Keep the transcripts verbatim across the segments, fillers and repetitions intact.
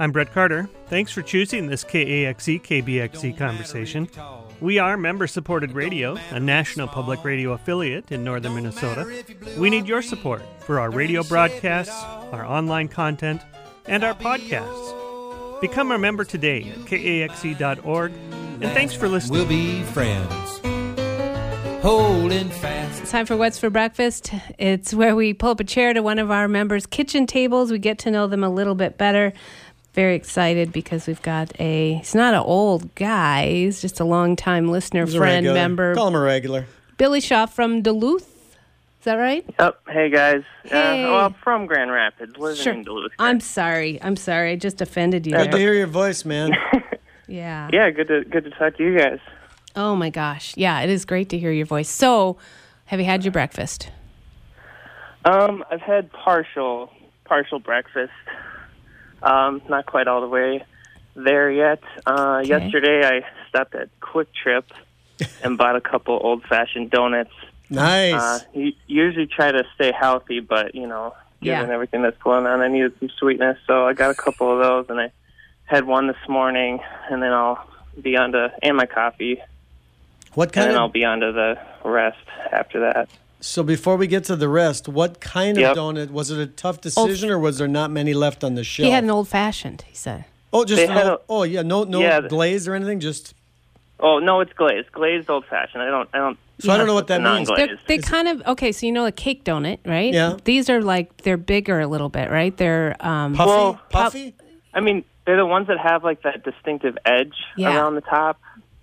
I'm Brett Carter. Thanks for choosing this K A X E K B X E conversation. We are member-supported radio, a national public radio affiliate in northern Minnesota. We need your support for our radio broadcasts, our online content, and our podcasts. Become a member today at K A X E dot org, and thanks for listening. We'll be friends. Holding fast. It's time for What's for Breakfast. It's where we pull up a chair to one of our members' kitchen tables. We get to know them a little bit better. Very excited because we've got a, he's not an old guy, he's just a long-time listener, He's a friend, regular. member. Call him a regular. Billy Shaw from Duluth. Is that right? Yep. Hey, guys. Hey. Uh, well, from Grand Rapids, living Sure. in Duluth. I'm sorry. I'm sorry. I just offended you Good to there. hear your voice, man. Yeah. Yeah, good to good to talk to you guys. Oh, my gosh. Yeah, it is great to hear your voice. So, have you had your breakfast? Um, I've had partial partial breakfast. Um, not quite all the way there yet. Uh, Okay. Yesterday, I stopped at Quick Trip and bought a couple old-fashioned donuts. Nice. Uh, you usually try to stay healthy, but, you know, given Yeah. everything that's going on, I needed some sweetness, so I got a couple of those, and I had one this morning, and then I'll be on to, and my coffee, what and kind then I'll of? be on to the rest after that. So before we get to the rest, what kind Yep. of donut? Was it a tough decision, or was there not many left on the shelf? He had an old-fashioned, he said. Oh, just They an had old, a- oh yeah, no no Yeah, the- glaze or anything. Just Oh, no, it's glazed. Glazed old-fashioned. I don't, I don't. so I don't know what that means. Non-glazed. They're, they kind of, okay, so you know a cake donut, right? Yeah. These are like, they're bigger a little bit, right? They're, um, Puffy, Well, puffy. I mean, they're the ones that have, like, that distinctive edge Yeah. around the top.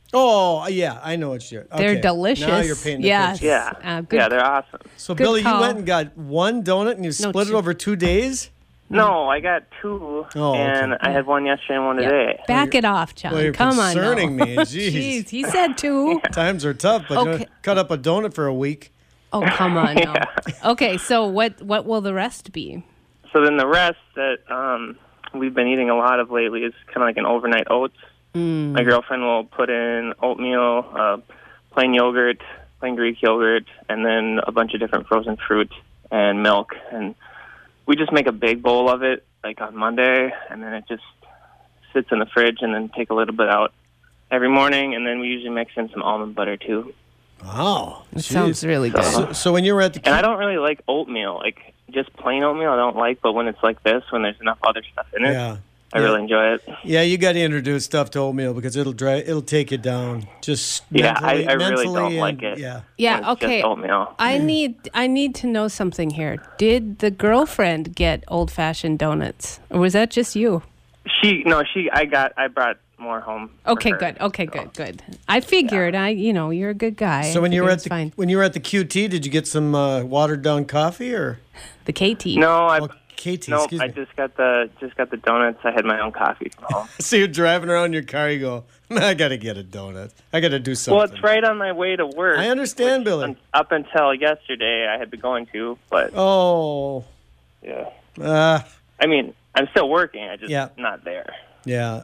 Oh yeah, I know what you're. they're okay. delicious. Now you're painting. Yes. The picture. Yeah. Uh, good- Yeah, they're awesome. So Good Billy, call. you went and got one donut and you No, split it two. over two days. No, I got two, Oh, okay. and I had one yesterday and one Yeah. today. Back it off, John. Well, you're Come on now. concerning me. Jeez. Jeez, he said two. Times are tough, but you Okay. know, cut up a donut for a week. Oh, come on. No. Okay, so what, what will the rest be? So then the rest that um, we've been eating a lot of lately is kind of like an overnight oats. Mm. My girlfriend will put in oatmeal, uh, plain yogurt, plain Greek yogurt, and then a bunch of different frozen fruit and milk. And we just make a big bowl of it, like on Monday, and then it just sits in the fridge and then take a little bit out every morning. And then we usually mix in some almond butter, too. Wow, It sounds really good. So, so when you were at the And I don't really like oatmeal, like just plain oatmeal I don't like, but when it's like this, when there's enough other stuff in it, yeah. I yeah. really enjoy it. Yeah, you got to introduce stuff to oatmeal because it'll dry, it'll take you down. Just Yeah, I- mentally, I really mentally don't and- like it. Yeah, When Yeah, it's okay. Just oatmeal. I need I need to know something here. Did the girlfriend get old-fashioned donuts, or was that just you? She no, she I got I brought more home. for Okay, her. good. Okay, good, good. I figured. I, you know, you're a good guy. So when I you were figured at it's the fine. when you were at the Q T, did you get some uh, watered down coffee or the K T. No, I oh, K T? no, excuse I me. just got the just got the donuts. I had my own coffee from home. So you're driving around in your car, you go, I got to get a donut. I got to do something. Well, it's right on my way to work. I understand, which, Billy. un- Up until yesterday, I had been going to, but Oh, yeah. uh, I mean, I'm still working. I just Yeah. not there. yeah.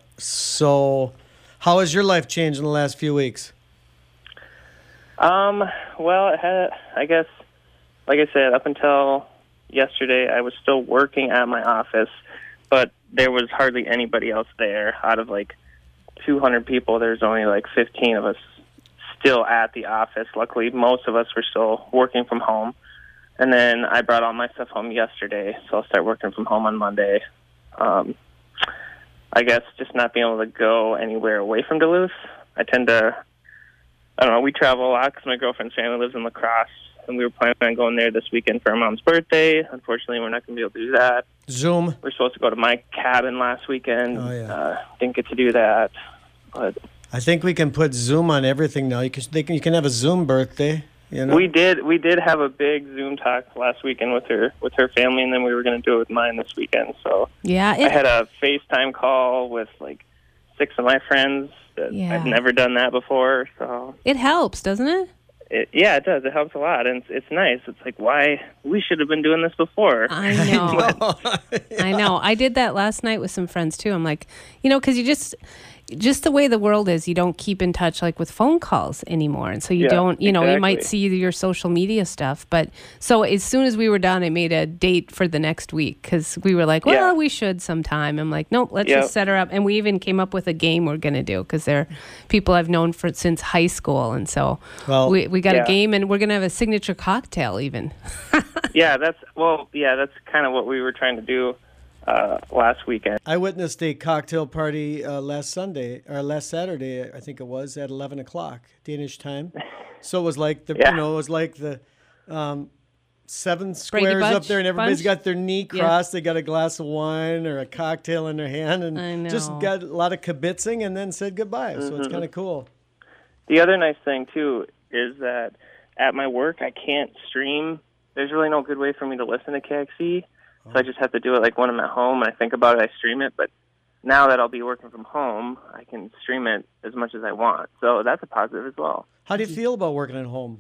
So, how has your life changed in the last few weeks? Um. Well, it had, I guess, like I said, up until yesterday, I was still working at my office, but there was hardly anybody else there. Out of like two hundred people, there's only like fifteen of us still at the office. Luckily, most of us were still working from home. And then I brought all my stuff home yesterday, so I'll start working from home on Monday. Um, I guess just not being able to go anywhere away from Duluth. I tend to, I don't know, we travel a lot because my girlfriend's family lives in La Crosse, and we were planning on going there this weekend for our mom's birthday. Unfortunately, we're not going to be able to do that. Zoom. We were supposed to go to my cabin last weekend. Oh, yeah. Uh, didn't get to do that. But I think we can put Zoom on everything now. You can, they can, you can have a Zoom birthday. You know? we did we did have a big Zoom talk last weekend with her with her family, and then we were going to do it with mine this weekend. So Yeah. I It, had a FaceTime call with like six of my friends. That Yeah. I've never done that before, so it helps, doesn't it? it, yeah, it does. It helps a lot, and it's, it's nice. It's like, why we should have been doing this before. I know. I know. I did that last night with some friends too. I'm like, you know, because you just, just the way the world is, you don't keep in touch like with phone calls anymore. And so you Yeah, don't, you know, you might exactly. see your social media stuff. But so as soon as we were done, I made a date for the next week because we were like, well, Yeah. we should sometime. I'm like, nope, let's Yep. just set her up. And we even came up with a game we're going to do because they're people I've known for since high school. And so Well- we, we got Yeah. a game and we're going to have a signature cocktail even. Yeah, that's well, yeah, that's kind of what we were trying to do uh, last weekend. I witnessed a cocktail party uh, last Sunday or last Saturday, I think it was, at eleven o'clock Danish time. So it was like the Yeah. you know it was like the um, seven Brady squares up Bunch there, and everybody's bunch? got their knee Yeah. crossed. They got a glass of wine or a cocktail in their hand, and I just know. got a lot of kibitzing, and then said goodbye. So Mm-hmm. it's kind of cool. The other nice thing too is that at my work I can't stream. There's really no good way for me to listen to K X E, so I just have to do it like when I'm at home and I think about it, I stream it. But now that I'll be working from home, I can stream it as much as I want. So that's a positive as well. How do you feel about working at home?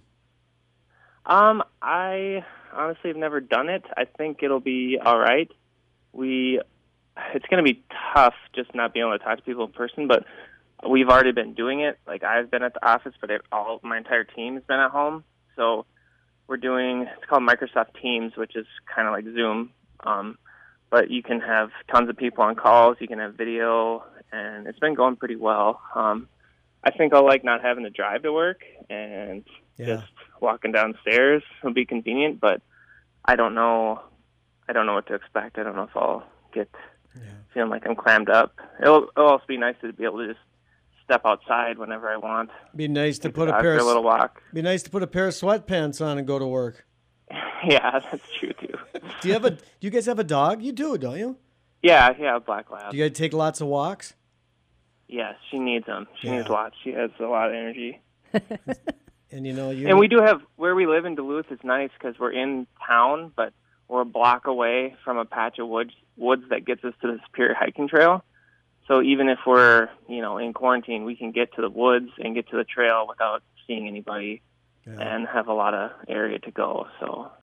Um, I honestly have never done it. I think it'll be all right. We, it's going to be tough just not being able to talk to people in person, but we've already been doing it. Like I've been at the office, but it, all my entire team has been at home. So we're doing, it's called Microsoft Teams, which is kind of like Zoom. Um, but you can have tons of people on calls. You can have video, and it's been going pretty well. Um, I think I'll like not having to drive to work and Yeah. just walking downstairs will be convenient, but I don't know. I don't know what to expect. I don't know if I'll get feeling like I'm clammed up. It'll, it'll also be nice to be able to just step outside whenever I want. Be nice to Take put the a dog pair for of a little walk. be nice to put a pair of sweatpants on and go to work. Yeah, that's true too. Do you have a Do you guys have a dog? You do, don't you? Yeah, yeah, Black Lab. Do you guys take lots of walks? Yes, she needs them. She Yeah. needs lots. She has a lot of energy. And you know you. And we do have, where we live in Duluth is nice because we're in town, but we're a block away from a patch of woods, woods that gets us to the Superior Hiking Trail. So even if we're, you know, in quarantine, we can get to the woods and get to the trail without seeing anybody Yeah. and have a lot of area to go. So